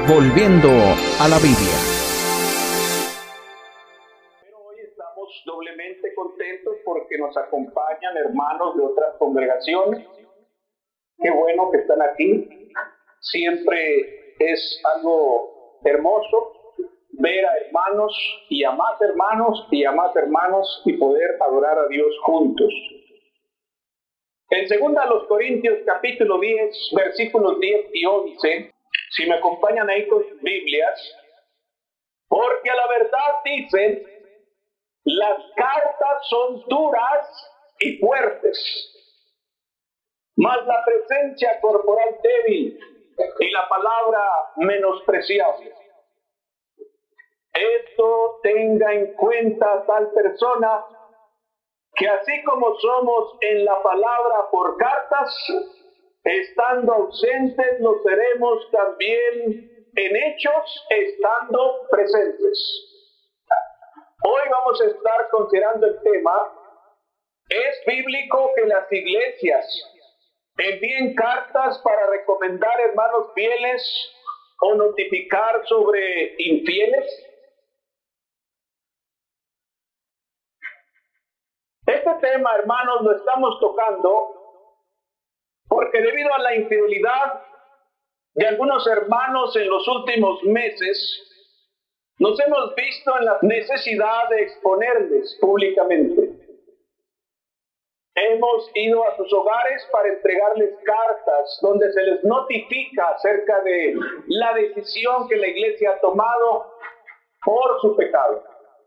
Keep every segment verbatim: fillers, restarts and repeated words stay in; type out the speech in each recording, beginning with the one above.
Volviendo a la Biblia. Pero hoy estamos doblemente contentos porque nos acompañan hermanos de otras congregaciones. Qué bueno que están aquí. Siempre es algo hermoso ver a hermanos y a más hermanos y a más hermanos y poder adorar a Dios juntos. En segunda a los Corintios capítulo diez, versículos diez y once, si me acompañan ahí con sus Biblias, porque a la verdad dicen, las cartas son duras y fuertes, mas la presencia corporal débil y la palabra menospreciable. Esto tenga en cuenta tal persona, que así como somos en la palabra por cartas, estando ausentes lo seremos también en hechos, estando presentes. Hoy vamos a estar considerando el tema, ¿es bíblico que las iglesias envíen cartas para recomendar hermanos fieles o notificar sobre infieles? Este tema, hermanos, lo estamos tocando porque debido a la infidelidad de algunos hermanos en los últimos meses, nos hemos visto en la necesidad de exponerles públicamente. Hemos ido a sus hogares para entregarles cartas donde se les notifica acerca de la decisión que la iglesia ha tomado por su pecado.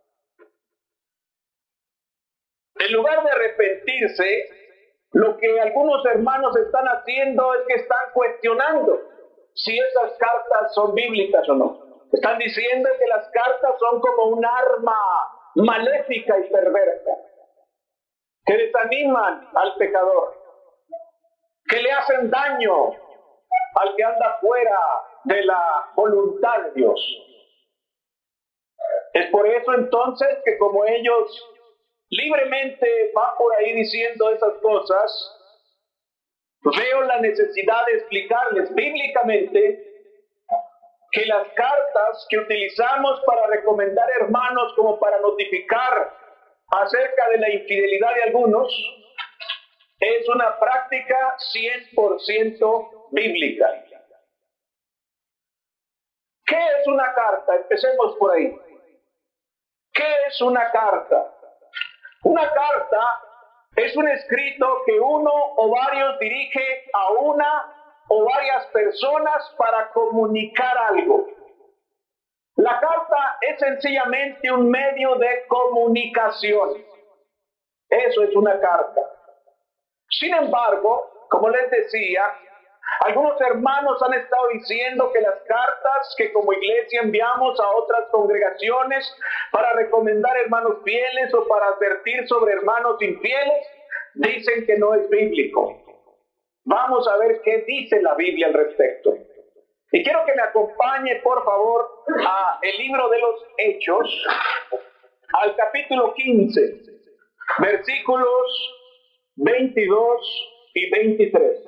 En lugar de arrepentirse, lo que algunos hermanos están haciendo es que están cuestionando si esas cartas son bíblicas o no. Están diciendo que las cartas son como un arma maléfica y perversa, que desaniman al pecador, que le hacen daño al que anda fuera de la voluntad de Dios. Es por eso entonces que como ellos libremente van por ahí diciendo esas cosas, veo la necesidad de explicarles bíblicamente que las cartas que utilizamos para recomendar hermanos como para notificar acerca de la infidelidad de algunos es una práctica cien por ciento bíblica. ¿Qué es una carta? Empecemos por ahí. ¿Qué es una carta? Una carta es un escrito que uno o varios dirige a una o varias personas para comunicar algo. La carta es sencillamente un medio de comunicación. Eso es una carta. Sin embargo, como les decía, algunos hermanos han estado diciendo que las cartas que como iglesia enviamos a otras congregaciones para recomendar hermanos fieles o para advertir sobre hermanos infieles, dicen que no es bíblico. Vamos a ver qué dice la Biblia al respecto. Y quiero que me acompañe, por favor, a el libro de los Hechos, al capítulo quince, versículos veintidós y veintitrés.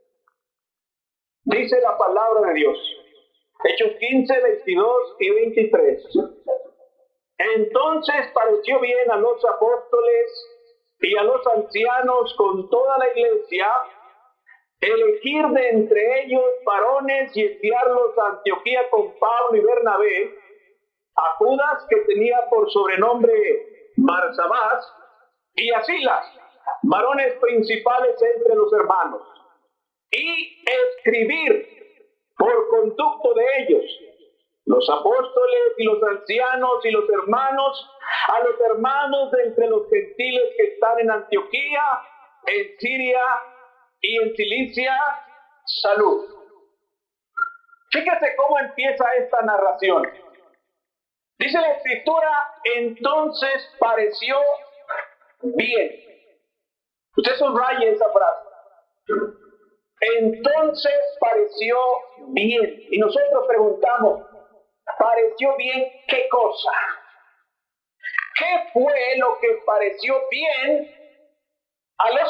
Dice la palabra de Dios, Hechos quince, veintidós y veintitrés. Entonces pareció bien a los apóstoles y a los ancianos con toda la iglesia elegir de entre ellos varones y enviarlos a Antioquía con Pablo y Bernabé, a Judas, que tenía por sobrenombre Barsabás, y a Silas, varones principales entre los hermanos, y escribir por conducto de ellos, los apóstoles y los ancianos y los hermanos, a los hermanos de entre los gentiles que están en Antioquía, en Siria y en Cilicia, salud. Fíjate cómo empieza esta narración. Dice la escritura, entonces pareció bien. Usted subraya esa frase. Entonces pareció bien. Y nosotros preguntamos, ¿pareció bien qué cosa? ¿Qué fue lo que pareció bien a los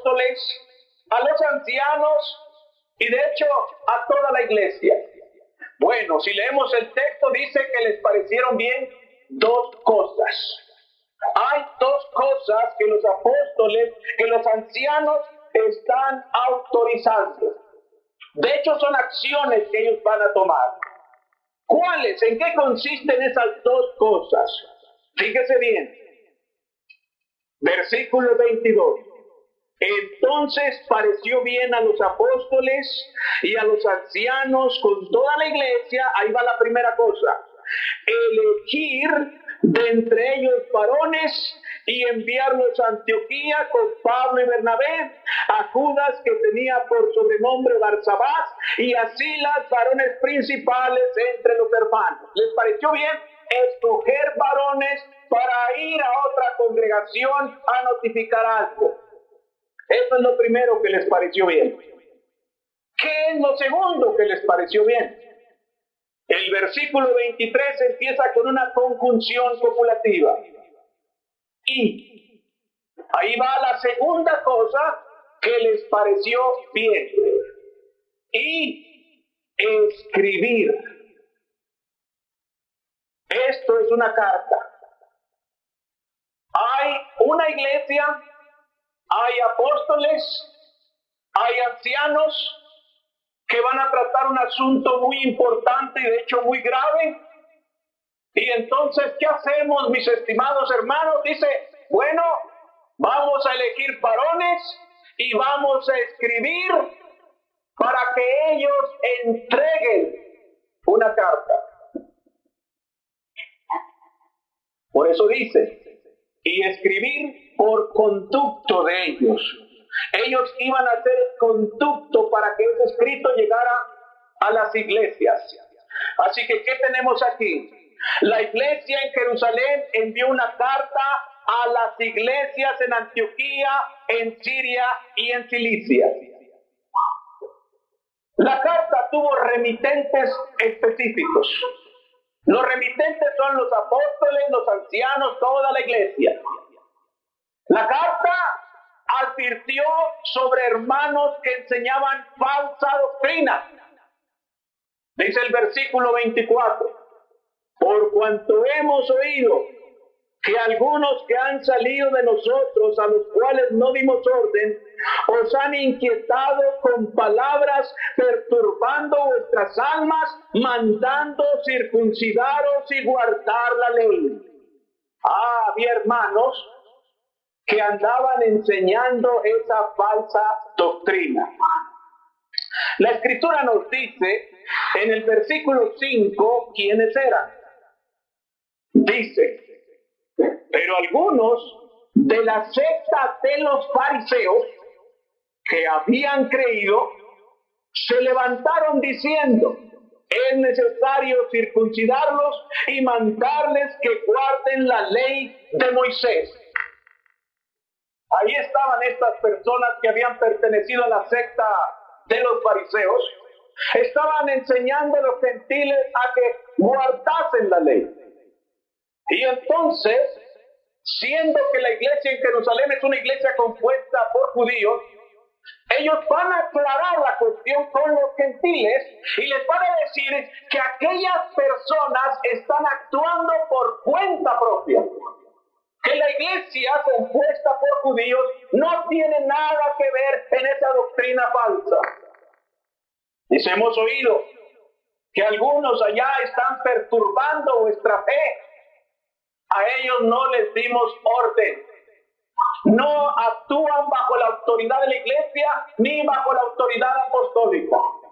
apóstoles, a los ancianos y de hecho a toda la iglesia? Bueno, si leemos el texto, dice que les parecieron bien dos cosas. Hay dos cosas que los apóstoles, que los ancianos están autorizando. De hecho, son acciones que ellos van a tomar. ¿Cuáles? ¿En qué consisten esas dos cosas? Fíjese bien. Versículo veintidós. Entonces pareció bien a los apóstoles y a los ancianos con toda la iglesia, ahí va la primera cosa, elegir de entre ellos varones y enviarlos a Antioquía con Pablo y Bernabé, a Judas que tenía por sobrenombre Barsabás y a Silas, varones principales entre los hermanos. ¿Les pareció bien escoger varones para ir a otra congregación a notificar algo? Eso es lo primero que les pareció bien. ¿Qué es lo segundo que les pareció bien? El versículo veintitrés empieza con una conjunción copulativa. Y ahí va la segunda cosa que les pareció bien. Y escribir. Esto es una carta. Hay una iglesia, hay apóstoles, hay ancianos que van a tratar un asunto muy importante y de hecho muy grave. Y entonces, ¿qué hacemos, mis estimados hermanos? Dice, bueno, vamos a elegir varones y vamos a escribir para que ellos entreguen una carta. Por eso dice, y escribir por conducto de ellos. Ellos iban a hacer el conducto para que ese escrito llegara a las iglesias. Así que, ¿qué tenemos aquí? La iglesia en Jerusalén envió una carta a las iglesias en Antioquía, en Siria y en Cilicia. La carta tuvo remitentes específicos. Los remitentes son los apóstoles, los ancianos, toda la iglesia. La carta advirtió sobre hermanos que enseñaban falsa doctrina. Dice el versículo veinticuatro, por cuanto hemos oído que algunos que han salido de nosotros, a los cuales no dimos orden, os han inquietado con palabras, perturbando vuestras almas, mandando circuncidaros y guardar la ley. Ah, había hermanos que andaban enseñando esa falsa doctrina. La Escritura nos dice en el versículo cinco quiénes eran. Dice, pero algunos de la secta de los fariseos que habían creído se levantaron diciendo, es necesario circuncidarlos y mandarles que guarden la ley de Moisés. Ahí estaban estas personas que habían pertenecido a la secta de los fariseos. Estaban enseñando a los gentiles a que guardasen la ley. Y entonces, siendo que la iglesia en Jerusalén es una iglesia compuesta por judíos, ellos van a aclarar la cuestión con los gentiles y les van a decir que aquellas personas están actuando por cuenta propia. Que la iglesia compuesta por judíos no tiene nada que ver en esa doctrina falsa. Dice, hemos oído que algunos allá están perturbando vuestra fe. A ellos no les dimos orden. No actúan bajo la autoridad de la iglesia ni bajo la autoridad apostólica.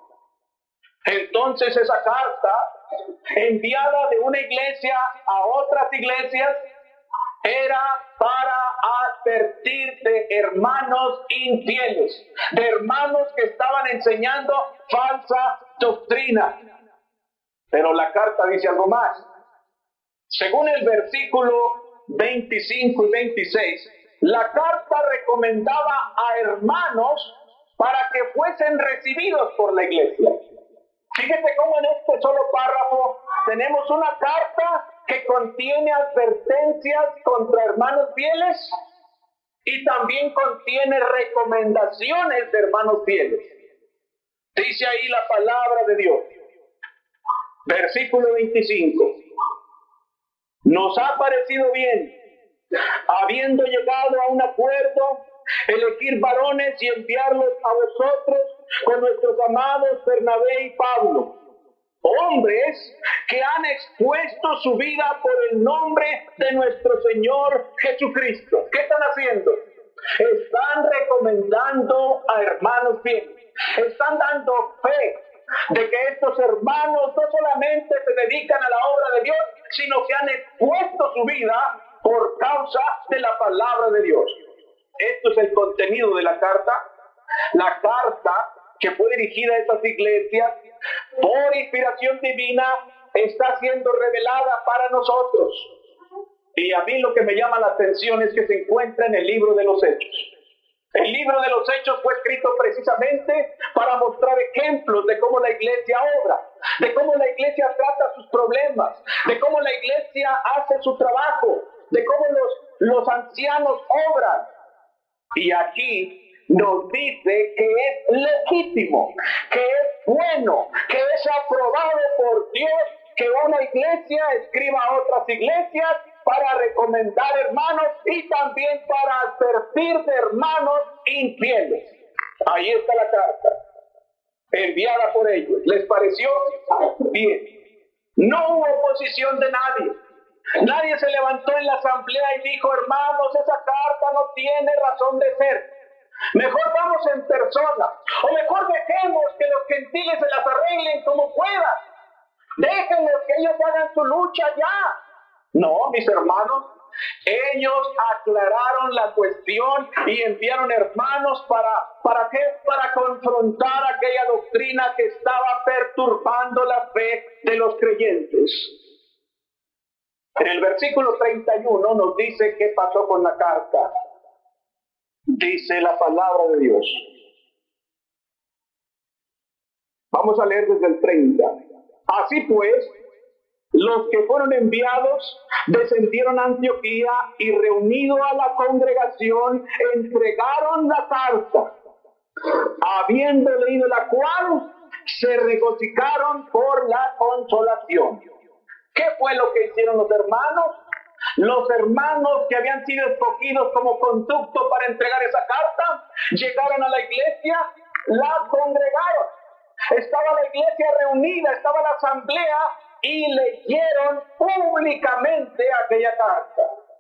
Entonces esa carta, enviada de una iglesia a otras iglesias, era para advertir de hermanos infieles, de hermanos que estaban enseñando falsa doctrina. Pero la carta dice algo más. Según el versículo veinticinco y veintiséis, la carta recomendaba a hermanos para que fuesen recibidos por la iglesia. Fíjese cómo en este solo párrafo tenemos una carta que contiene advertencias contra hermanos fieles y también contiene recomendaciones de hermanos fieles. Dice ahí la palabra de Dios. Versículo veinticinco. Nos ha parecido bien, habiendo llegado a un acuerdo, elegir varones y enviarlos a vosotros con nuestros amados Bernabé y Pablo, hombres que han expuesto su vida por el nombre de nuestro Señor Jesucristo. ¿Qué están haciendo? Están recomendando a hermanos fieles. Están dando fe de que estos hermanos no solamente se dedican a la obra de Dios, sino que han expuesto su vida por causa de la palabra de Dios. Esto es el contenido de la carta. La carta que fue dirigida a estas iglesias por inspiración divina está siendo revelada para nosotros. Y a mí lo que me llama la atención es que se encuentra en el libro de los Hechos. El libro de los Hechos fue escrito precisamente para mostrar ejemplos de cómo la iglesia obra, de cómo la iglesia trata sus problemas, de cómo la iglesia hace su trabajo, de cómo los, los ancianos obran. Y aquí nos dice que es legítimo, que es bueno, que es aprobado por Dios que una iglesia escriba a otras iglesias para recomendar hermanos y también para advertir de hermanos infieles. Ahí está la carta, enviada por ellos. ¿Les pareció? Bien. No hubo oposición de nadie. Nadie se levantó en la asamblea y dijo, hermanos, esa carta no tiene razón de ser. Mejor vamos en persona. O mejor dejemos que los gentiles se las arreglen como puedan. Déjenlos que ellos hagan su lucha ya. No, mis hermanos, ellos aclararon la cuestión y enviaron hermanos para, ¿para qué? Para confrontar aquella doctrina que estaba perturbando la fe de los creyentes. En el versículo treinta y uno nos dice qué pasó con la carta. Dice la palabra de Dios. Vamos a leer desde el treinta. Así pues, los que fueron enviados descendieron a Antioquía y reunido a la congregación entregaron la carta, habiendo leído la cual se regocijaron por la consolación. ¿Qué fue lo que hicieron los hermanos? Los hermanos que habían sido escogidos como conducto para entregar esa carta llegaron a la iglesia, la congregaron. Estaba la iglesia reunida, estaba la asamblea y leyeron públicamente aquella carta.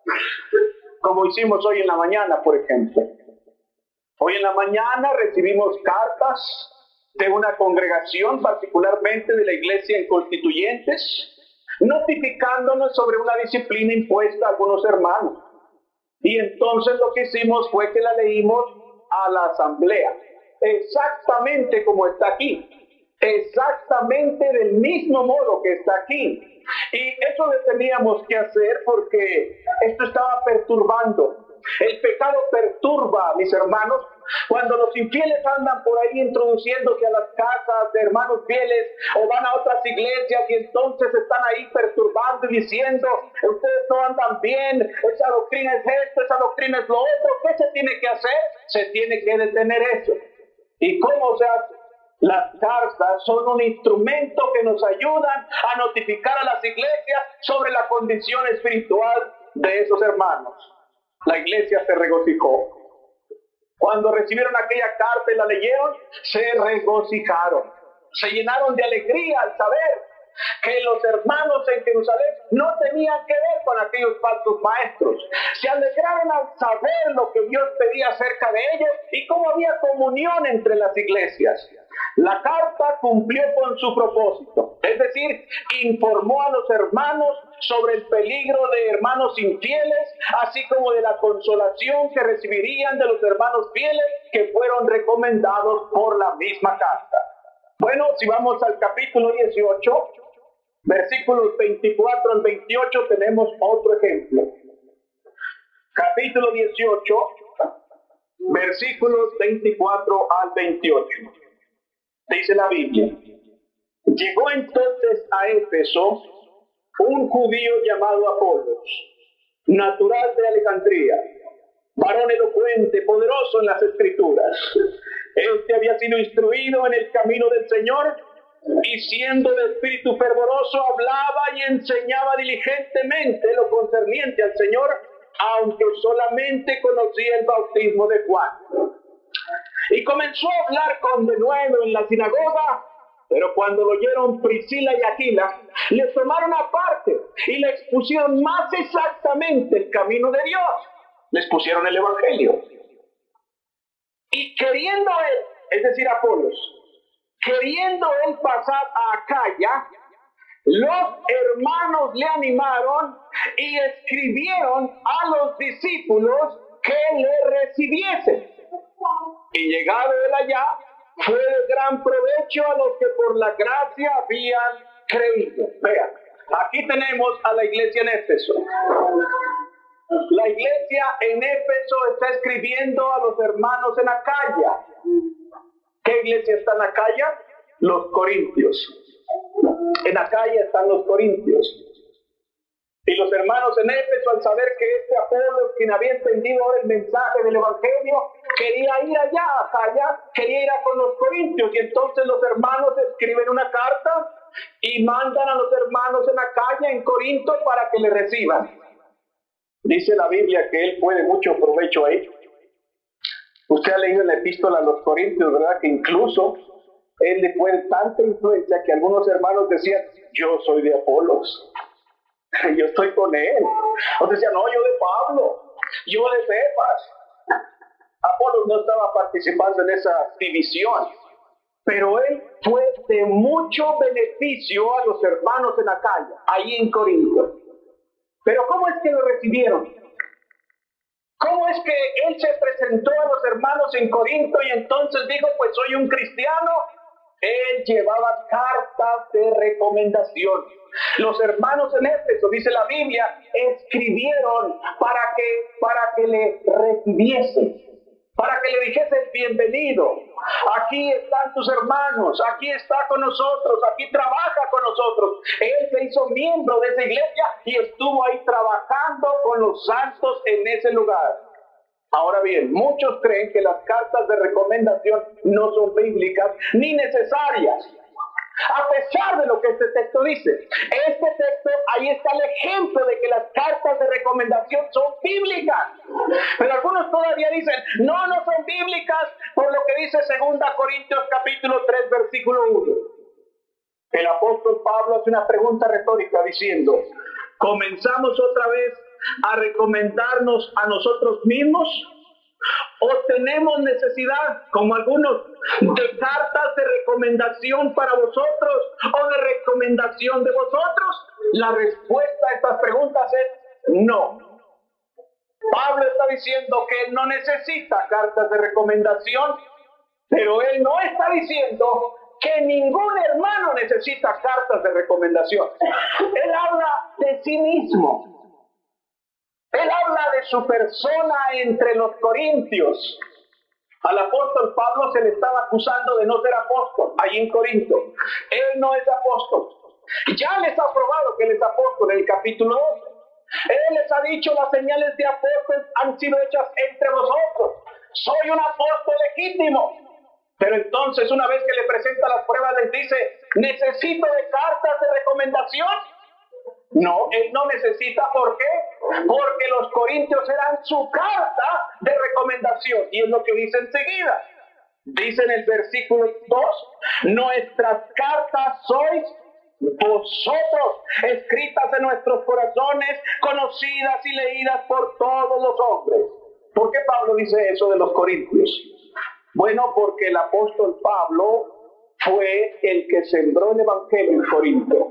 Como hicimos hoy en la mañana, por ejemplo. Hoy en la mañana recibimos cartas de una congregación, particularmente de la iglesia en Constituyentes, notificándonos sobre una disciplina impuesta a algunos hermanos. Y entonces lo que hicimos fue que la leímos a la asamblea, exactamente como está aquí, exactamente del mismo modo que está aquí. Y eso lo teníamos que hacer porque esto estaba perturbando. El pecado perturba, mis hermanos. Cuando los infieles andan por ahí introduciéndose a las casas de hermanos fieles o van a otras iglesias y entonces están ahí perturbando y diciendo, ustedes no andan bien, esa doctrina es esto, esa doctrina es lo otro. ¿Qué se tiene que hacer? Se tiene que detener eso. ¿Y cómo se hace? Las cartas son un instrumento que nos ayudan a notificar a las iglesias sobre la condición espiritual de esos hermanos. La iglesia se regocijó. Cuando recibieron aquella carta y la leyeron, se regocijaron. Se llenaron de alegría al saber que los hermanos en Jerusalén no tenían que ver con aquellos falsos maestros. Se alegraron al saber lo que Dios pedía acerca de ellos y cómo había comunión entre las iglesias. La carta cumplió con su propósito, es decir, informó a los hermanos sobre el peligro de hermanos infieles, así como de la consolación que recibirían de los hermanos fieles que fueron recomendados por la misma carta. Bueno, si vamos al capítulo dieciocho, versículos veinticuatro al veintiocho, tenemos otro ejemplo. Capítulo dieciocho, versículos veinticuatro al veintiocho. Dice la Biblia: llegó entonces a Éfeso un judío llamado Apolos, natural de Alejandría, varón elocuente, poderoso en las Escrituras. Este había sido instruido en el camino del Señor y siendo de espíritu fervoroso hablaba y enseñaba diligentemente lo concerniente al Señor, aunque solamente conocía el bautismo de Juan. Y comenzó a hablar con denuedo en la sinagoga, pero cuando lo oyeron Priscila y Aquila, le tomaron aparte y le expusieron más exactamente el camino de Dios. Les pusieron el Evangelio. Y queriendo él, es decir, Apolos, queriendo él pasar a Acaya, los hermanos le animaron y escribieron a los discípulos que le recibiesen. Y llegado él allá, fue de gran provecho a los que por la gracia habían creído. Vean, aquí tenemos a la iglesia en Éfeso. La iglesia en Éfeso está escribiendo a los hermanos en Acaya. ¿Qué iglesia está en Acaya? Los Corintios. En Acaya están los Corintios. Y los hermanos en Éfeso, al saber que este Apolos, quien había entendido ahora el mensaje del Evangelio, quería ir allá, a Acaya, quería ir a con los Corintios. Y entonces los hermanos escriben una carta y mandan a los hermanos en Acaya, en Corinto, para que le reciban. Dice la Biblia que él fue de mucho provecho a ellos. Usted ha leído en la epístola a los Corintios, ¿verdad? Que incluso él le fue de tanta influencia que algunos hermanos decían, yo soy de Apolos, yo estoy con él. Otros decían, no, yo de Pablo, yo de Cefas. Apolos no estaba participando en esa división, pero él fue de mucho beneficio a los hermanos en Acaya, ahí en Corinto. Pero ¿cómo es que lo recibieron? ¿Cómo es que él se presentó a los hermanos en Corinto y entonces dijo, pues soy un cristiano? Él llevaba cartas de recomendación. Los hermanos en Éfeso, dice la Biblia, escribieron para que, para que le recibiesen, para que le dijesen bienvenido. Aquí están tus hermanos, aquí está con nosotros, aquí trabaja con nosotros. Él se hizo miembro de esa iglesia y estuvo ahí trabajando con los santos en ese lugar. Ahora bien, muchos creen que las cartas de recomendación no son bíblicas ni necesarias. A pesar de lo que este texto dice, este texto, ahí está el ejemplo de que las cartas de recomendación son bíblicas. Pero algunos todavía dicen, no, no son bíblicas, por lo que dice segunda Corintios capítulo tres, versículo uno. El apóstol Pablo hace una pregunta retórica diciendo, ¿comenzamos otra vez a recomendarnos a nosotros mismos? ¿O tenemos necesidad, como algunos, de cartas de recomendación para vosotros o de recomendación de vosotros? La respuesta a estas preguntas es no. Pablo está diciendo que él no necesita cartas de recomendación, pero él no está diciendo que ningún hermano necesita cartas de recomendación. Él habla de sí mismo. Él habla de su persona entre los corintios. Al apóstol Pablo se le estaba acusando de no ser apóstol, ahí en Corinto. Él no es apóstol. Ya les ha probado que él es apóstol en el capítulo doce. Él les ha dicho, las señales de apóstol han sido hechas entre vosotros. Soy un apóstol legítimo. Pero entonces, una vez que le presenta las pruebas, les dice, ¿necesito de cartas de recomendación? No, él no necesita. ¿Por qué? Porque los corintios eran su carta de recomendación. Y es lo que dice enseguida. Dice en el versículo dos, nuestras cartas sois vosotros, escritas en nuestros corazones, conocidas y leídas por todos los hombres. ¿Por qué Pablo dice eso de los corintios? Bueno, porque el apóstol Pablo fue el que sembró el evangelio en Corinto.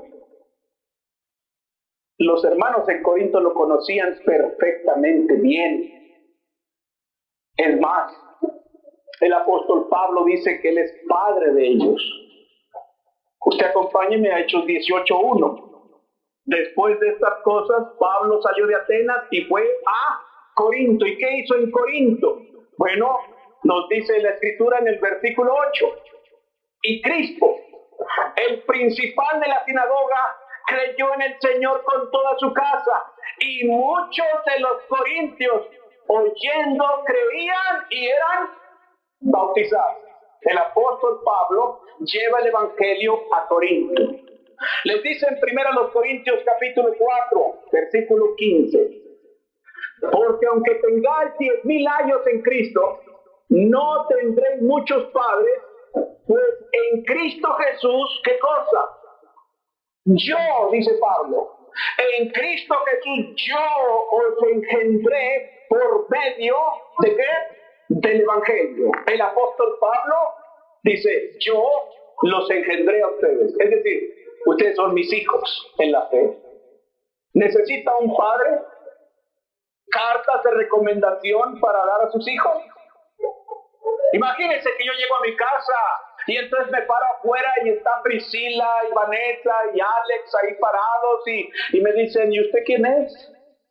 Los hermanos en Corinto lo conocían perfectamente bien. Es más, el apóstol Pablo dice que él es padre de ellos. Usted acompáñeme a Hechos dieciocho uno. Después de estas cosas, Pablo salió de Atenas y fue a Corinto. ¿Y qué hizo en Corinto? Bueno, nos dice la Escritura en el versículo ocho. Y Crispo, el principal de la sinagoga, creyó en el Señor con toda su casa. Y muchos de los corintios, oyendo, creían y eran bautizados. el apóstol Pablo lleva el evangelio a Corinto. Les dice en primera los Corintios capítulo cuatro, versículo quince. Porque aunque tengáis diez mil años en Cristo, no tendréis muchos padres, pues en Cristo Jesús, ¿qué cosa? Yo, dice Pablo, en Cristo Jesús yo os engendré por medio de qué? Del evangelio. El apóstol Pablo dice, yo los engendré a ustedes. Es decir, ustedes son mis hijos en la fe. ¿Necesita un padre cartas de recomendación para dar a sus hijos? Imagínense que yo llego a mi casa y entonces me paro afuera y está Priscila y Vanessa y Alex ahí parados y, y me dicen, ¿y usted quién es?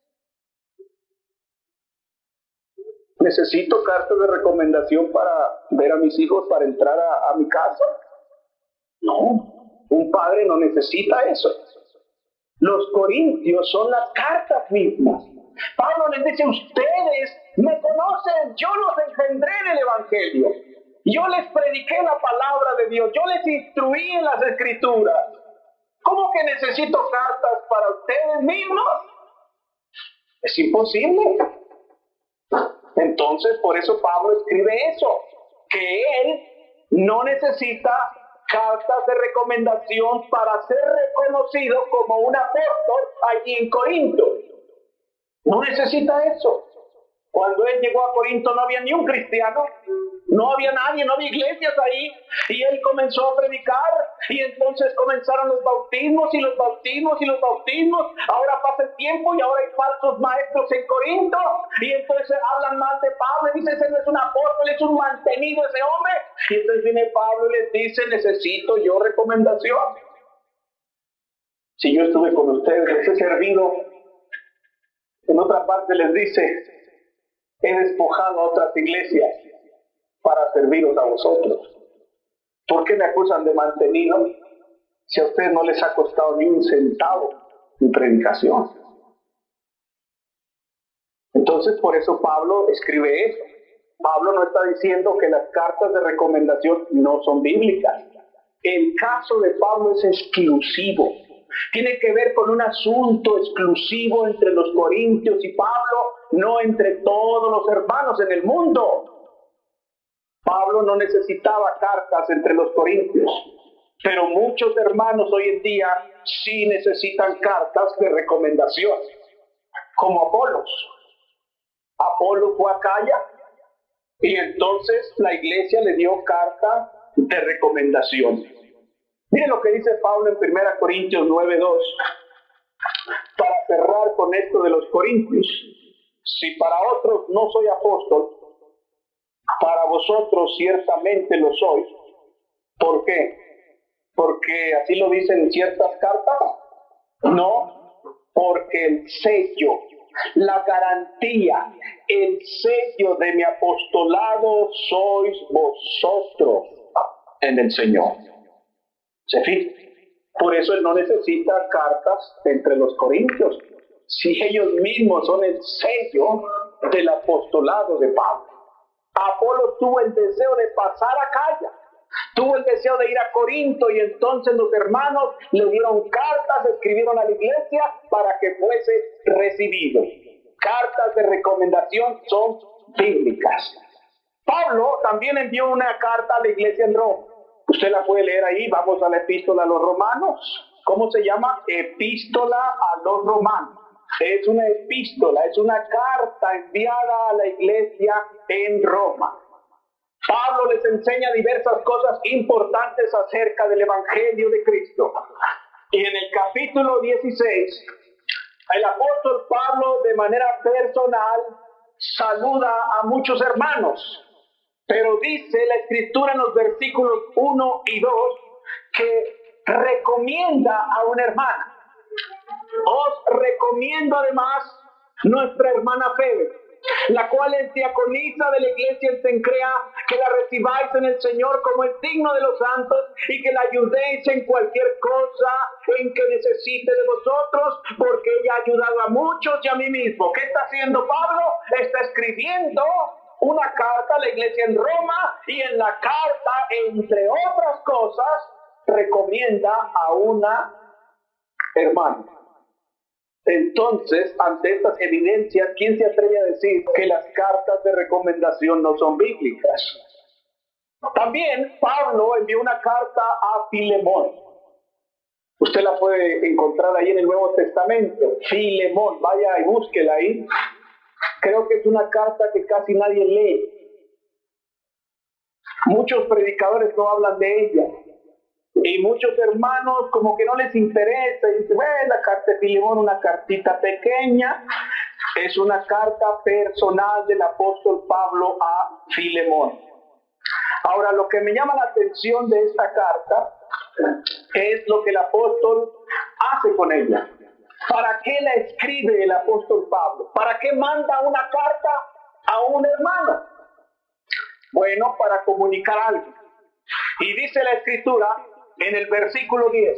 ¿Necesito cartas de recomendación para ver a mis hijos para entrar a, a mi casa? No, un padre no necesita eso. Los corintios son las cartas mismas. Pablo les dice, ustedes me conocen, yo los engendré en el evangelio. Yo les prediqué la palabra de Dios, yo les instruí en las escrituras. ¿Cómo que necesito cartas para ustedes mismos? Es imposible. Entonces, por eso Pablo escribe eso, que él no necesita cartas de recomendación para ser reconocido como un apóstol allí en Corinto. No necesita eso. Cuando él llegó a Corinto no había ni un cristiano, no había nadie, no había iglesias ahí, y él comenzó a predicar, y entonces comenzaron los bautismos y los bautismos y los bautismos. Ahora pasa el tiempo y ahora hay falsos maestros en Corinto, y entonces hablan mal de Pablo y dicen, ese no es un apóstol, es un mantenido ese hombre. Y entonces viene Pablo y les dice, necesito yo recomendación. Si yo estuve con ustedes, les he servido. En otra parte les dice, he despojado a otras iglesias para serviros a vosotros. ¿Por qué me acusan de mantenido si a ustedes no les ha costado ni un centavo mi predicación? Entonces, por eso Pablo escribe eso. Pablo no está diciendo que las cartas de recomendación no son bíblicas. El caso de Pablo es exclusivo. Tiene que ver con un asunto exclusivo entre los corintios y Pablo, no entre todos los hermanos en el mundo. Pablo no necesitaba cartas entre los corintios, pero muchos hermanos hoy en día sí necesitan cartas de recomendación, como Apolos. Apolo fue a Acaya y entonces la iglesia le dio carta de recomendación. Miren lo que dice Pablo en primera Corintios nueve dos, para cerrar con esto de los corintios. Si para otros no soy apóstol, para vosotros ciertamente lo soy. ¿Por qué? Porque así lo dicen en ciertas cartas. No, porque el sello, la garantía, el sello de mi apostolado sois vosotros en el Señor. ¿Se fijan? Por eso él no necesita cartas entre los corintios, si ellos mismos son el sello del apostolado de Pablo. Apolo tuvo el deseo de pasar a Acaya, tuvo el deseo de ir a Corinto, y entonces los hermanos le dieron cartas, escribieron a la iglesia para que fuese recibido. Cartas de recomendación son bíblicas. Pablo también envió una carta a la iglesia en Roma. Usted la puede leer ahí. Vamos a la epístola a los romanos. ¿Cómo se llama? Epístola a los romanos. Es una epístola, es una carta enviada a la iglesia en Roma. Pablo les enseña diversas cosas importantes acerca del Evangelio de Cristo. Y en el capítulo dieciséis, el apóstol Pablo de manera personal saluda a muchos hermanos. Pero dice la Escritura en los versículos uno y dos que recomienda a una hermana. Os recomiendo además nuestra hermana Febe, la cual es diaconisa de la iglesia en Cencrea, que la recibáis en el Señor como es digno de los santos, y que la ayudéis en cualquier cosa en que necesite de vosotros, porque ella ha ayudado a muchos y a mí mismo. ¿Qué está haciendo Pablo? Está escribiendo una carta a la iglesia en Roma y en la carta, entre otras cosas, recomienda a una hermana. Entonces, ante estas evidencias, ¿quién se atreve a decir que las cartas de recomendación no son bíblicas? También Pablo envió una carta a Filemón. Usted la puede encontrar ahí en el Nuevo Testamento. Filemón, vaya y búsquela ahí. Creo que es una carta que casi nadie lee. Muchos predicadores no hablan de ella. Y muchos hermanos como que no les interesa. Y dicen, bueno, la carta de Filemón, una cartita pequeña. Es una carta personal del apóstol Pablo a Filemón. Ahora, lo que me llama la atención de esta carta es lo que el apóstol hace con ella. ¿Para qué la escribe el apóstol Pablo? ¿Para qué manda una carta a un hermano? Bueno, para comunicar algo. Y dice la Escritura en el versículo diez.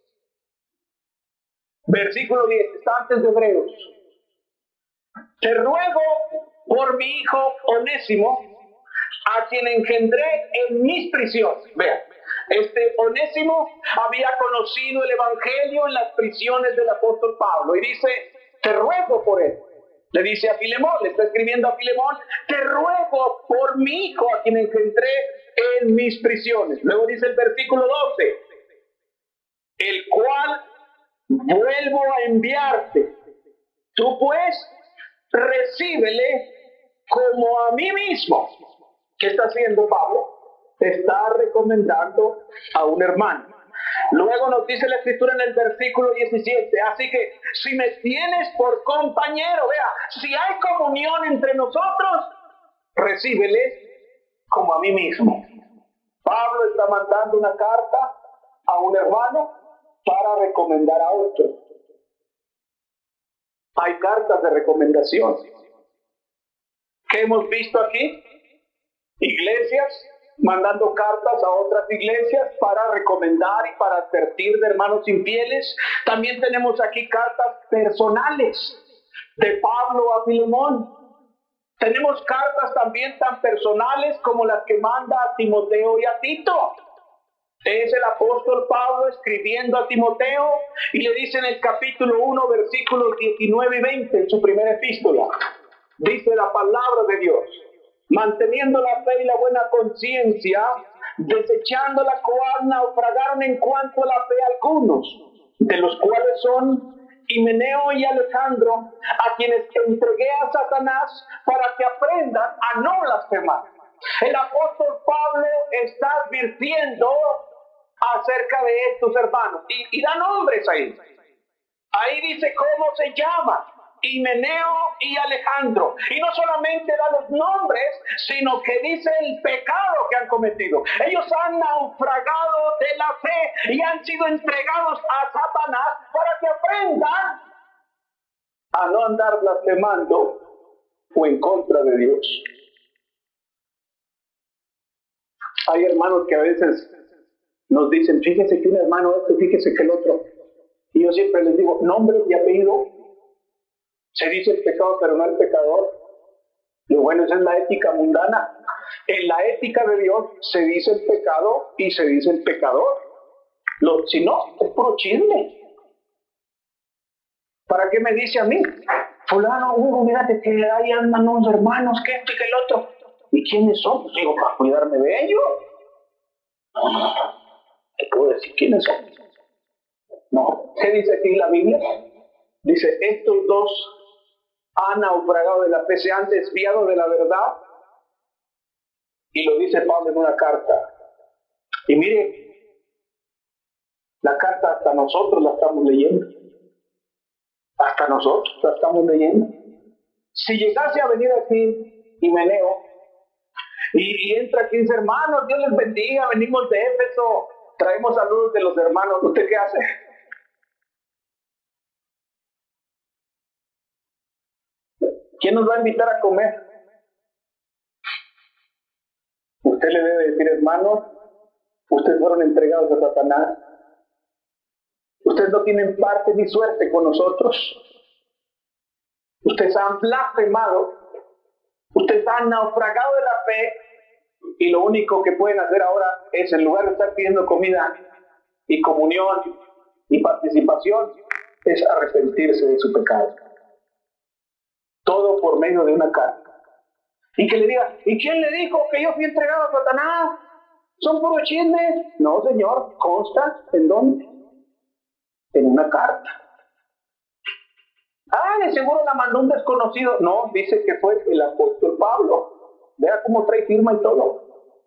Versículo diez, está antes de Hebreos. Te ruego por mi hijo Onésimo, a quien engendré en mis prisiones. Vean, este Onésimo había conocido el evangelio en las prisiones del apóstol Pablo y dice, te ruego por él. Le dice a Filemón, le está escribiendo a Filemón, te ruego por mi hijo a quien engendré en mis prisiones. Luego dice el versículo doce, el cual vuelvo a enviarte. Tú pues recíbele como a mí mismo. ¿Qué está haciendo Pablo? Está recomendando a un hermano. Luego nos dice la Escritura en el versículo diecisiete, así que si me tienes por compañero, vea, si hay comunión entre nosotros, recíbele como a mí mismo. Pablo está mandando una carta a un hermano para recomendar a otro. Hay cartas de recomendación. ¿Qué hemos visto aquí? Iglesias mandando cartas a otras iglesias para recomendar y para advertir de hermanos infieles. También tenemos aquí cartas personales de Pablo a Filemón. Tenemos cartas también tan personales como las que manda a Timoteo y a Tito. Es el apóstol Pablo escribiendo a Timoteo y le dice en el capítulo uno, versículos diecinueve y veinte, en su primera epístola. Dice la palabra de Dios: manteniendo la fe y la buena conciencia, desechando la cual naufragaron en cuanto a la fe algunos, de los cuales son Himeneo y Alejandro, a quienes entregué a Satanás para que aprendan a no blasfemar. El apóstol Pablo está advirtiendo acerca de estos hermanos y, y da nombres ahí. Ahí dice cómo se llaman: Himeneo y Alejandro. Y no solamente da los nombres, sino que dice el pecado que han cometido. Ellos han naufragado de la fe y han sido entregados a Satanás para que aprendan a no andar blasfemando o en contra de Dios. Hay hermanos que a veces nos dicen, fíjese que un hermano este, fíjese que el otro. Y yo siempre les digo, nombre y apellido. Se dice el pecado, pero no el pecador. Y bueno, esa es la ética mundana. En la ética de Dios se dice el pecado y se dice el pecador. Lo, si no, es puro chisme. ¿Para qué me dice a mí? Fulano, Hugo, mírate que ahí andan unos hermanos, que esto y que el otro. ¿Y quiénes son? Pues digo, para cuidarme de ellos. No, no, no. ¿Te puedo decir quiénes son? No. ¿Qué dice aquí la Biblia? Dice, estos dos han naufragado de la fe, se han desviado de la verdad. Y lo dice Pablo en una carta. Y mire, la carta hasta nosotros la estamos leyendo. Hasta nosotros la estamos leyendo. Si llegase a venir aquí Himeneo y, y entra quince hermanos, Dios les bendiga, venimos de Éfeso, traemos saludos de los hermanos, ¿usted qué hace? ¿Quién nos va a invitar a comer? Usted le debe decir, hermanos, ustedes fueron entregados a Satanás. Ustedes no tienen parte ni suerte con nosotros. Ustedes han blasfemado Usted está naufragado de la fe y lo único que pueden hacer ahora es, en lugar de estar pidiendo comida y comunión y participación, es arrepentirse de su pecado. Todo por medio de una carta. Y que le diga, ¿y quién le dijo que yo fui entregado a Satanás? ¿Son puros chismes? No, señor, consta. ¿En dónde? En una carta. Ah, de seguro la mandó un desconocido. No, dice que fue el apóstol Pablo. Vea cómo trae firma y todo.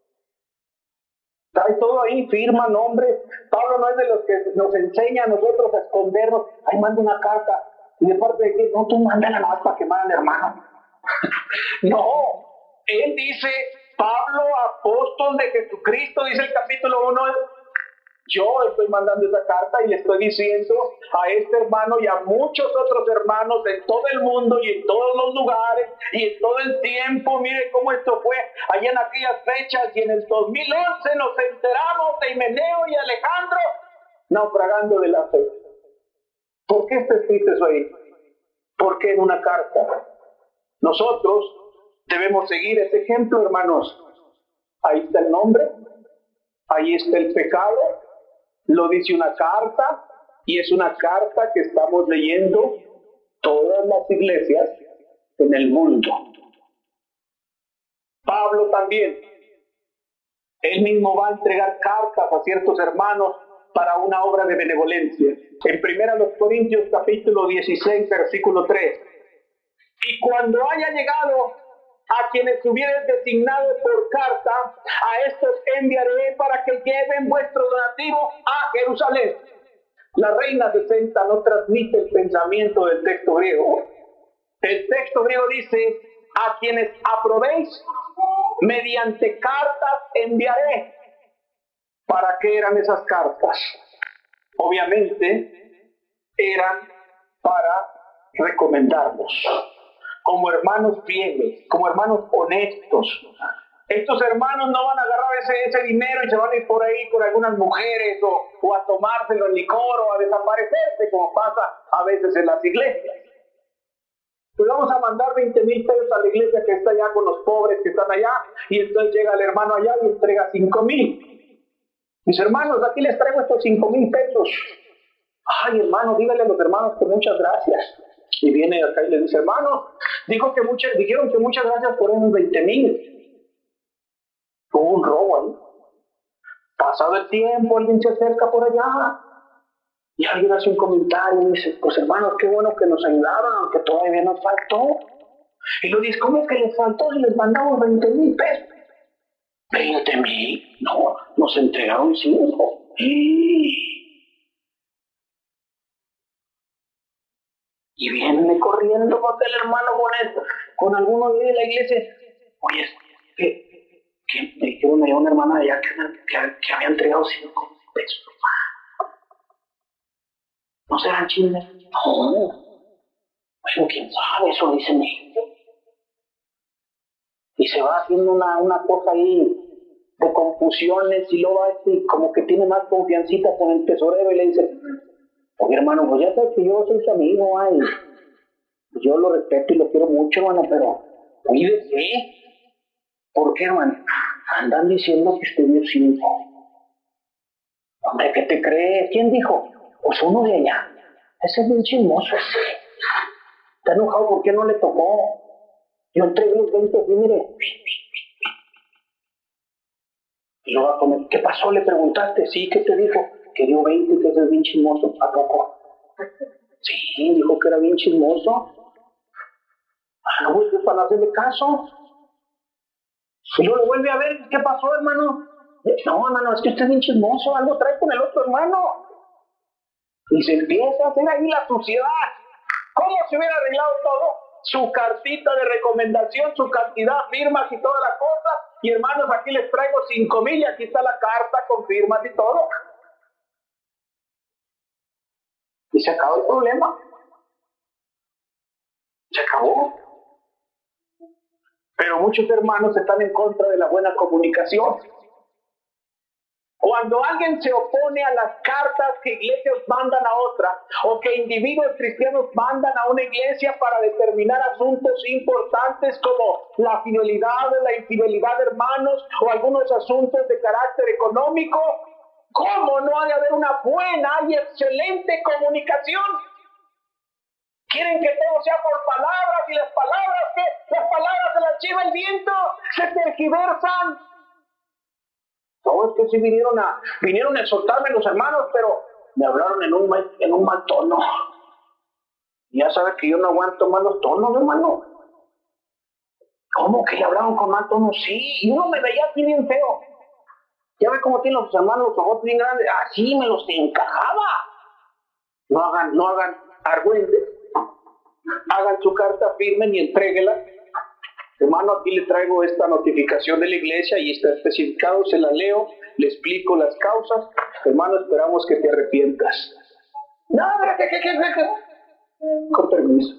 Trae todo ahí, firma, nombre. Pablo no es de los que nos enseña a nosotros a escondernos. Ahí manda una carta. Y de parte de que, no, tú mándala nomás para quemar al hermano. No, él dice, Pablo, apóstol de Jesucristo, dice el capítulo uno, yo estoy mandando esa carta y le estoy diciendo a este hermano y a muchos otros hermanos en todo el mundo y en todos los lugares y en todo el tiempo. Mire cómo esto fue allá en aquellas fechas, y en el dos mil once nos enteramos de Himeneo y Alejandro naufragando de la fe. ¿Por qué está escrito eso ahí? ¿Por qué en una carta? Nosotros debemos seguir ese ejemplo, hermanos. Ahí está el nombre, ahí está el pecado, lo dice una carta, y es una carta que estamos leyendo todas las iglesias en el mundo. Pablo también, él mismo va a entregar cartas a ciertos hermanos para una obra de benevolencia. En primera los Corintios capítulo dieciséis, versículo tres. Y cuando haya llegado a quienes hubieran designado por carta, a estos enviaré para que lleven vuestro donativo a Jerusalén. La Reina sesenta no transmite el pensamiento del texto griego. El texto griego dice, a quienes aprobéis, mediante cartas enviaré. ¿Para qué eran esas cartas? Obviamente, eran para recomendarnos como hermanos fieles, como hermanos honestos. Estos hermanos no van a agarrar ese, ese dinero y se van a ir por ahí con algunas mujeres o, o a tomárselo en licor o a desaparecerse, como pasa a veces en las iglesias. Pues vamos a mandar veinte mil pesos a la iglesia que está allá con los pobres que están allá, y entonces llega el hermano allá y entrega cinco mil. Mis hermanos, aquí les traigo estos cinco mil pesos. Ay, hermano, dígale a los hermanos que muchas gracias. Y viene acá y le dice, hermano, dijo que muchas, dijeron que muchas gracias por esos veinte mil. Hubo un robo ahí. Pasado el tiempo, alguien se acerca por allá y alguien hace un comentario y dice, pues hermanos, qué bueno que nos ayudaron, aunque todavía nos faltó. Y lo dice, ¿cómo que les faltó si les mandamos veinte mil pesos? veinte mil, no, nos entregaron cinco. Y viene corriendo con el hermano con esto, con alguno de la iglesia. Oye, que, que me dijeron a una hermana de allá que, que, que había entregado cinco pesos. ¿No serán chismes? No. Bueno, quién sabe, eso dicen ellos. Y se va haciendo una, una cosa ahí de confusiones, y luego va este, como que tiene más confiancita con el tesorero y le dice, oye hermano, pues ya sabes que yo soy su amigo, ay. Yo lo respeto y lo quiero mucho, hermano, pero cuídese. ¿Por qué, hermano? Andan diciendo que usted dio cinco. Hombre, ¿qué te crees? ¿Quién dijo? Pues uno de allá. Ese es bien chismoso ese. Está enojado porque no le tocó. Yo entregué los veinte y mire. Y lo va a poner. ¿Qué pasó? Le preguntaste. Sí, ¿qué te dijo? Que dio veinte, que es bien chismoso. ¿A poco? Sí, dijo que era bien chismoso. Ah, no, pues para hacerle caso. Si no lo vuelve a ver, ¿qué pasó, hermano? No, hermano, es que usted es bien chismoso. Algo trae con el otro hermano. Y se empieza a hacer ahí la suciedad. ¿Cómo se hubiera arreglado todo? Su cartita de recomendación, su cantidad, firmas y toda la cosa. Y hermanos, aquí les traigo cinco mil y aquí está la carta con firmas y todo. Y se acabó el problema. Se acabó. Pero muchos hermanos están en contra de la buena comunicación. Cuando alguien se opone a las cartas que iglesias mandan a otra, o que individuos cristianos mandan a una iglesia para determinar asuntos importantes como la fidelidad o la infidelidad de hermanos, o algunos asuntos de carácter económico, ¿cómo no ha de haber una buena y excelente comunicación? Quieren que todo sea por palabras, y las palabras que las palabras se las lleva el viento, se tergiversan. No, es que sí vinieron a, vinieron a exhortarme los hermanos, pero me hablaron en un, mal, en un mal tono. Ya sabes que yo no aguanto malos tonos, hermano. ¿Cómo que le hablaron con mal tono? Sí, y uno me veía así bien feo. Ya ve cómo tienen los hermanos los ojos bien grandes. Así me los encajaba. No hagan, no hagan argüentes. Hagan su carta, firmen y entréguela. Hermano, aquí le traigo esta notificación de la iglesia y está especificado, se la leo, le explico las causas. Hermano, esperamos que te arrepientas. No, ¿qué, qué, qué, qué? Con permiso.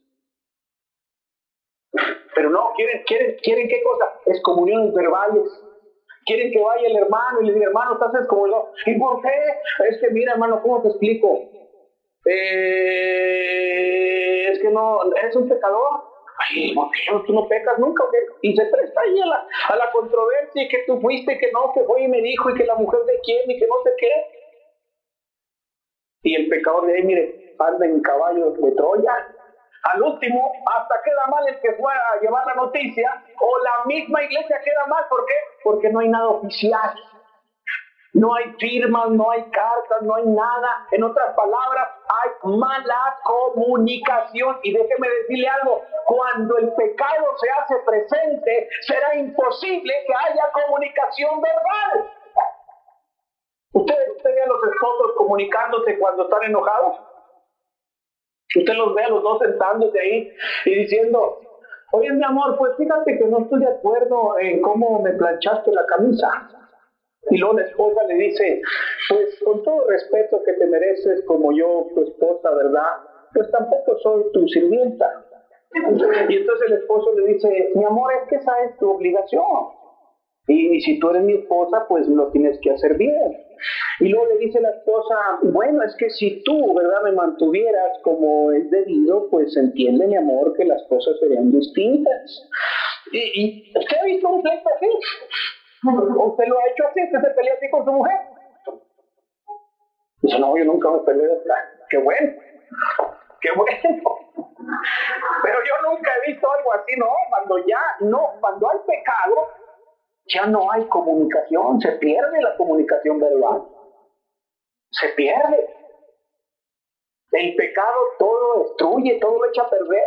Pero no, quieren, quieren, quieren qué cosa, excomuniones verbales. Quieren que vaya el hermano y le diga, hermano, estás excomulgado. ¿Y por qué? Es que mira, hermano, ¿cómo te explico? Eh, es que no, eres un pecador. Ay, ¿por qué tú no pecas nunca? ¿Okay? Y se presta ahí a la, a la controversia, y que tú fuiste, que no, que fue y me dijo, y que la mujer de quién, y que no sé qué. Y el pecador de ahí, mire, anda en caballos de Troya. Al último, hasta queda mal el que fue a llevar la noticia, o la misma iglesia queda mal. ¿Por qué? Porque no hay nada oficial. No hay firmas, no hay cartas, no hay nada. En otras palabras, hay mala comunicación. Y déjeme decirle algo, cuando el pecado se hace presente, será imposible que haya comunicación verbal. ¿Usted, usted ve a los esposos comunicándose cuando están enojados? Usted los ve a los dos sentándose ahí y diciendo, oye, mi amor, pues fíjate que no estoy de acuerdo en cómo me planchaste la camisa. Y luego la esposa le dice, pues con todo respeto que te mereces como yo, tu esposa, ¿verdad? Pues tampoco soy tu sirvienta. Y entonces el esposo le dice, mi amor, es que esa es tu obligación. Y, y si tú eres mi esposa, pues lo tienes que hacer bien. Y luego le dice la esposa, bueno, es que si tú, ¿verdad?, me mantuvieras como es debido, pues entiende, mi amor, que las cosas serían distintas. Y, y ¿usted ha visto un pleito así? ¿Usted lo ha hecho así? ¿Usted se pelea así con su mujer? Dice, no, yo nunca me peleo. ¡Qué bueno! ¡Qué bueno! Pero yo nunca he visto algo así, ¿no? Cuando ya, no, cuando hay pecado, ya no hay comunicación, se pierde la comunicación verbal. Se pierde. El pecado todo destruye, todo lo echa a perder.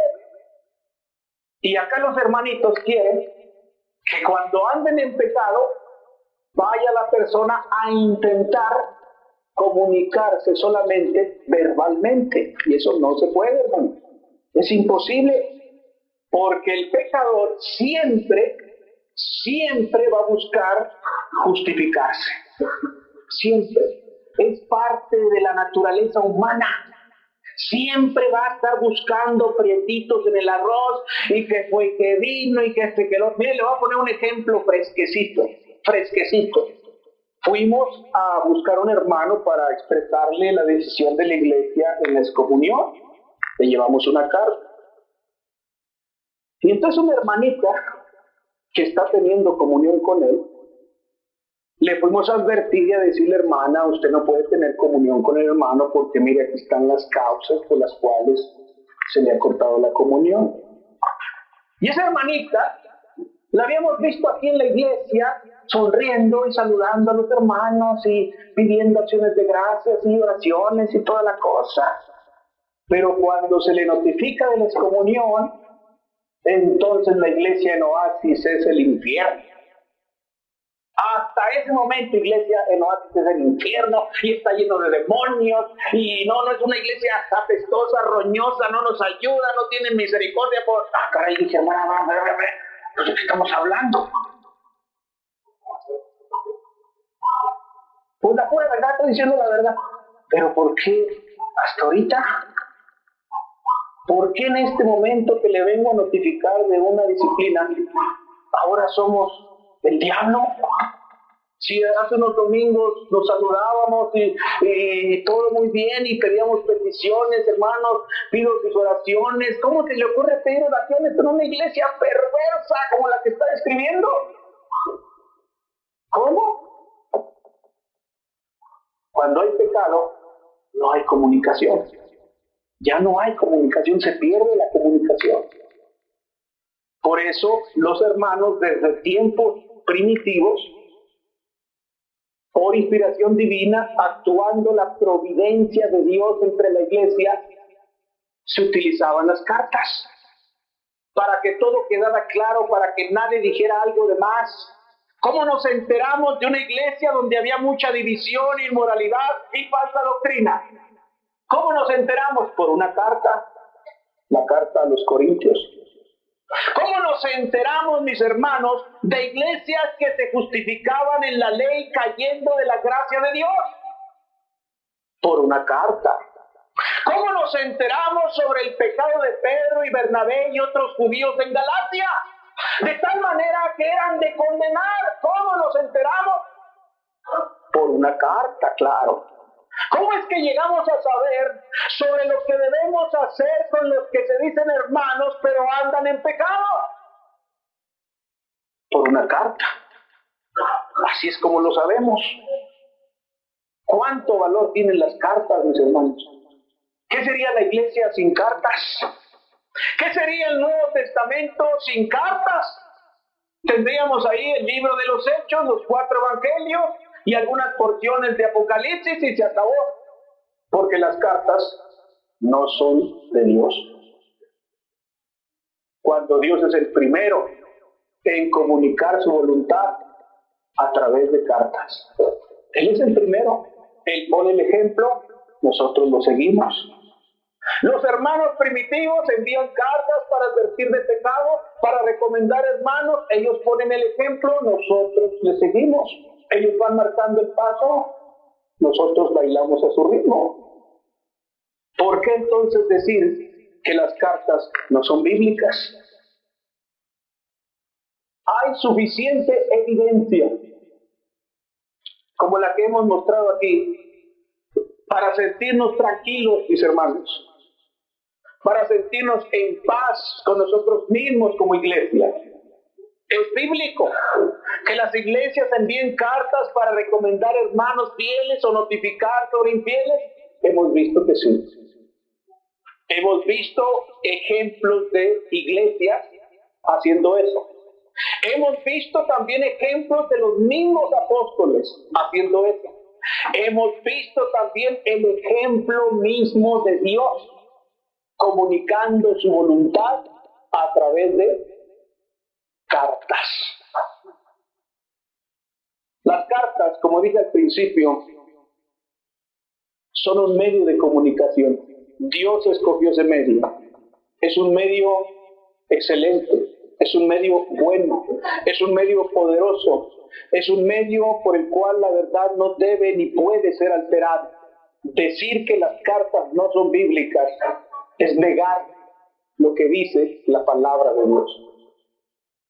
Y acá los hermanitos quieren que cuando anden en pecado, vaya la persona a intentar comunicarse solamente verbalmente. Y eso no se puede, hermano. Es imposible. Porque el pecador siempre, siempre va a buscar justificarse. Siempre. Es parte de la naturaleza humana. Siempre va a estar buscando prietitos en el arroz, y que fue que vino, y que este que lo... Mire, le voy a poner un ejemplo fresquecito, fresquecito. Fuimos a buscar un hermano para expresarle la decisión de la iglesia en la excomunión. Le llevamos una carta. Y entonces una hermanita que está teniendo comunión con él, le fuimos a advertir y a decirle, hermana, usted no puede tener comunión con el hermano porque mire, aquí están las causas por las cuales se le ha cortado la comunión. Y esa hermanita la habíamos visto aquí en la iglesia sonriendo y saludando a los hermanos y pidiendo acciones de gracias y oraciones y toda la cosa. Pero cuando se le notifica de la excomunión, entonces la iglesia en Oasis es el infierno. Hasta ese momento, iglesia en Oasis es el infierno y está lleno de demonios, y no, no es una iglesia apestosa, roñosa, no nos ayuda, no tiene misericordia por... Ah, caray, dije, hermana, ¿de qué estamos hablando? Pues la pura verdad, estoy diciendo la verdad. Pero ¿por qué hasta ahorita? ¿Por qué en este momento que le vengo a notificar de una disciplina, ahora somos el diablo? Si hace unos domingos nos saludábamos y, y todo muy bien y pedíamos peticiones, hermanos, pido sus oraciones. ¿Cómo se le ocurre pedir oraciones en una iglesia perversa como la que está describiendo? ¿Cómo? Cuando hay pecado, no hay comunicación. Ya no hay comunicación, se pierde la comunicación. Por eso los hermanos desde tiempos primitivos, por inspiración divina, actuando la providencia de Dios entre la iglesia, se utilizaban las cartas para que todo quedara claro, para que nadie dijera algo de más. ¿Cómo nos enteramos de una iglesia donde había mucha división, inmoralidad y falsa doctrina? ¿Cómo nos enteramos? Por una carta, la carta a los Corintios. ¿Cómo nos enteramos, mis hermanos, de iglesias que se justificaban en la ley cayendo de la gracia de Dios? Por una carta. ¿Cómo nos enteramos sobre el pecado de Pedro y Bernabé y otros judíos en Galacia? De tal manera que eran de condenar. ¿Cómo nos enteramos? Por una carta, claro. ¿Cómo es que llegamos a saber sobre lo que debemos hacer con los que se dicen hermanos pero andan en pecado? Por una carta. Así es como lo sabemos. ¿Cuánto valor tienen las cartas, mis hermanos? ¿Qué sería la iglesia sin cartas? ¿Qué sería el Nuevo Testamento sin cartas? Tendríamos ahí el libro de los Hechos, los cuatro evangelios y algunas porciones de Apocalipsis y se acabó. Porque las cartas no son de Dios. Cuando Dios es el primero en comunicar su voluntad a través de cartas. Él es el primero. Él pone el ejemplo, nosotros lo seguimos. Los hermanos primitivos envían cartas para advertir de pecado, para recomendar hermanos. Ellos ponen el ejemplo, nosotros les seguimos. Ellos van marcando el paso, nosotros bailamos a su ritmo. ¿Por qué entonces decir que las cartas no son bíblicas? Hay suficiente evidencia, como la que hemos mostrado aquí, para sentirnos tranquilos, mis hermanos, para sentirnos en paz con nosotros mismos como iglesia. Es bíblico que las iglesias envíen cartas para recomendar hermanos fieles o notificar sobre infieles. Hemos visto que sí. Hemos visto ejemplos de iglesias haciendo eso. Hemos visto también ejemplos de los mismos apóstoles haciendo eso. Hemos visto también el ejemplo mismo de Dios comunicando su voluntad a través de cartas. Las cartas, como dije al principio, son un medio de comunicación. Dios escogió ese medio. Es un medio excelente, es un medio bueno, es un medio poderoso, es un medio por el cual la verdad no debe ni puede ser alterada. Decir que las cartas no son bíblicas es negar lo que dice la palabra de Dios.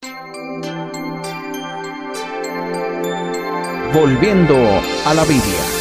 Volviendo a la Biblia.